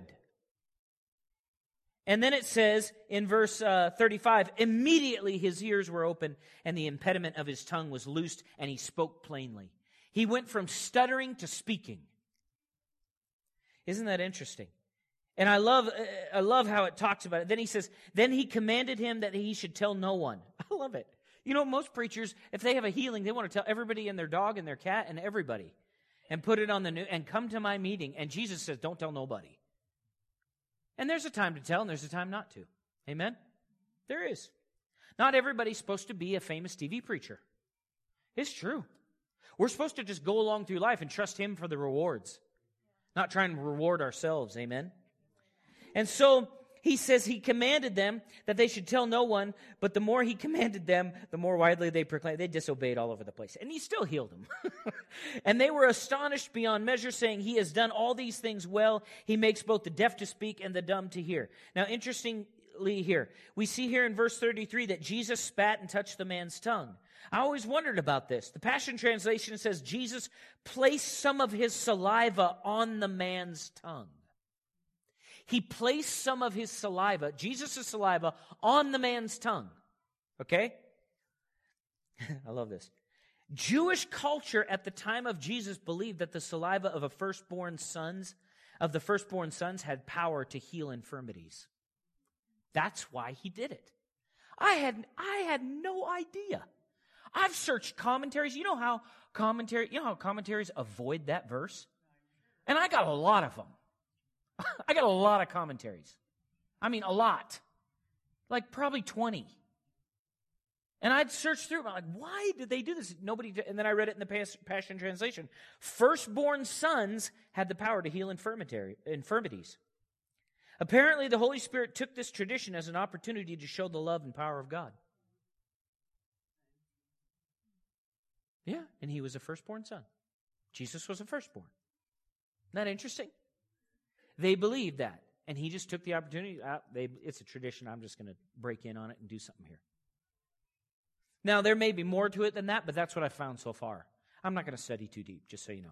And then it says in verse 35, immediately his ears were open and the impediment of his tongue was loosed and he spoke plainly. He went from stuttering to speaking. Isn't that interesting? And I love how it talks about it. Then he says, then he commanded him that he should tell no one. I love it. You know, most preachers, if they have a healing, they want to tell everybody and their dog and their cat and everybody and put it on the news and come to my meeting. And Jesus says, don't tell nobody. And there's a time to tell and there's a time not to. Amen? There is. Not everybody's supposed to be a famous TV preacher. It's true. We're supposed to just go along through life and trust Him for the rewards. Not trying to reward ourselves. Amen? And so he says he commanded them that they should tell no one, but the more he commanded them, the more widely they proclaimed. They disobeyed all over the place. And he still healed them. And they were astonished beyond measure, saying, he has done all these things well. He makes both the deaf to speak and the dumb to hear. Now, interestingly here, we see here in verse 33 that Jesus spat and touched the man's tongue. I always wondered about this. The Passion Translation says Jesus placed some of his saliva on the man's tongue. He placed some of his saliva, Jesus' saliva, on the man's tongue. Okay? I love this. Jewish culture at the time of Jesus believed that the saliva of the firstborn sons had power to heal infirmities. That's why he did it. I had no idea. I've searched commentaries. You know how commentaries avoid that verse? And I got a lot of them. I got a lot of commentaries. I mean, a lot. Like probably 20. And I'd search through them. I'm like, why did they do this? And then I read it in the Passion Translation. Firstborn sons had the power to heal infirmities. Apparently, the Holy Spirit took this tradition as an opportunity to show the love and power of God. Yeah, and he was a firstborn son. Jesus was a firstborn. Isn't that interesting? They believed that, and he just took the opportunity. It's a tradition. I'm just going to break in on it and do something here. Now, there may be more to it than that, but that's what I found so far. I'm not going to study too deep, just so you know.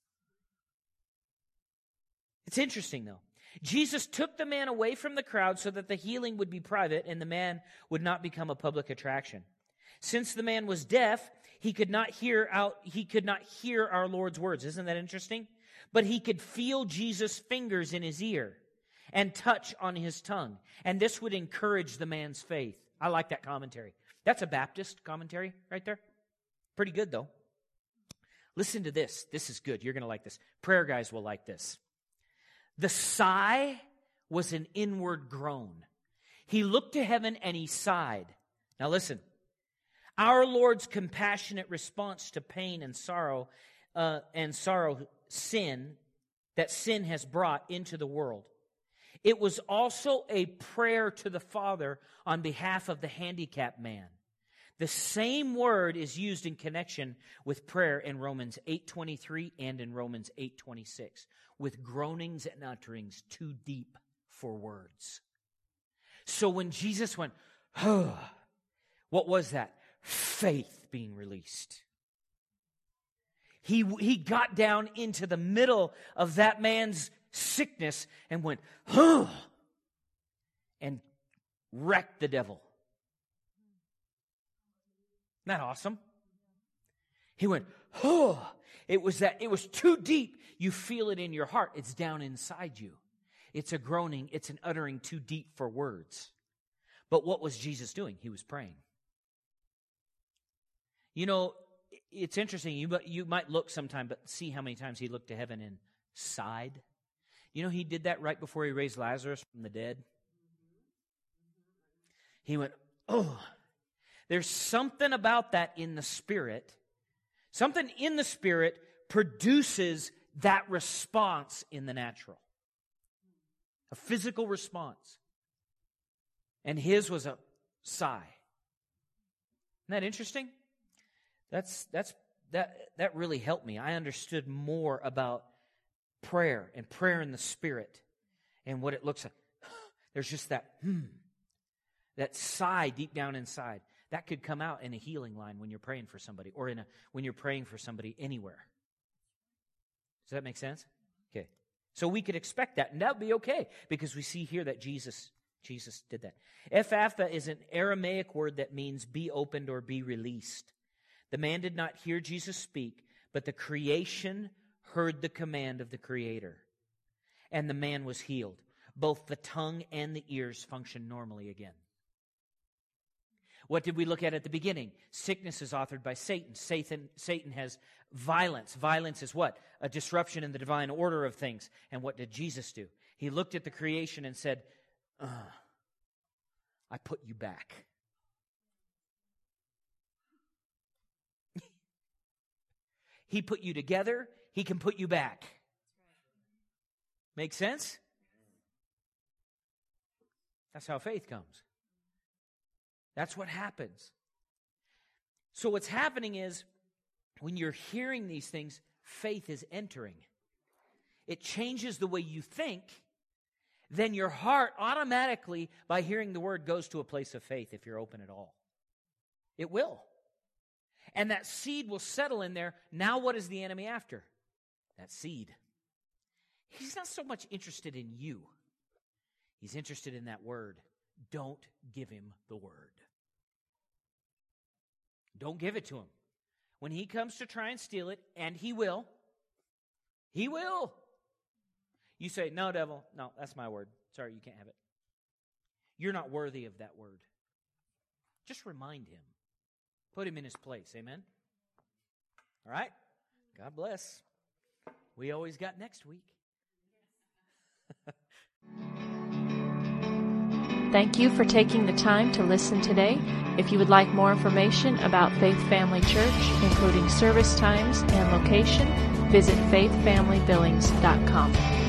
It's interesting, though. Jesus took the man away from the crowd so that the healing would be private and the man would not become a public attraction. Since the man was deaf, he could not hear our Lord's words. Isn't that interesting? But he could feel Jesus' fingers in his ear and touch on his tongue. And this would encourage the man's faith. I like that commentary. That's a Baptist commentary right there. Pretty good, though. Listen to this. This is good. You're going to like this. Prayer guys will like this. The sigh was an inward groan. He looked to heaven and he sighed. Now listen. Our Lord's compassionate response to pain and sorrow, sin has brought into the world. It was also a prayer to the Father on behalf of the handicapped man. The same word is used in connection with prayer in Romans 8:23 and in Romans 8:26, with groanings and utterings too deep for words. So when Jesus went, what was that? Faith being released. He got down into the middle of that man's sickness and went, and wrecked the devil. Isn't that awesome? He went, it was too deep. You feel it in your heart. It's down inside you. It's a groaning. It's an uttering too deep for words. But what was Jesus doing? He was praying. You know, it's interesting. You might look sometime, but see how many times he looked to heaven and sighed. You know, he did that right before he raised Lazarus from the dead. He went, There's something about that in the Spirit. Something in the Spirit produces that response in the natural. A physical response. And his was a sigh. Isn't that interesting? That really helped me. I understood more about prayer and prayer in the Spirit and what it looks like. There's just that sigh deep down inside. That could come out in a healing line when you're praying for somebody, or when you're praying for somebody anywhere. Does that make sense? Okay. So we could expect that, and that would be okay, because we see here that Jesus did that. Ephphatha is an Aramaic word that means be opened or be released. The man did not hear Jesus speak, but the creation heard the command of the Creator. And the man was healed. Both the tongue and the ears function normally again. What did we look at the beginning? Sickness is authored by Satan. Satan has violence. Violence is what? A disruption in the divine order of things. And what did Jesus do? He looked at the creation and said, I put you back. He put you together. He can put you back. Make sense? That's how faith comes. That's what happens. So what's happening is, when you're hearing these things, faith is entering. It changes the way you think. Then your heart automatically, by hearing the word, goes to a place of faith if you're open at all. It will. And that seed will settle in there. Now what is the enemy after? That seed. He's not so much interested in you. He's interested in that word. Don't give him the word. Don't give it to him. When he comes to try and steal it, and he will. You say, no, devil, no, that's my word. Sorry, you can't have it. You're not worthy of that word. Just remind him. Put him in his place, amen? All right? God bless. We always got next week. Thank you for taking the time to listen today. If you would like more information about Faith Family Church, including service times and location, visit faithfamilybillings.com.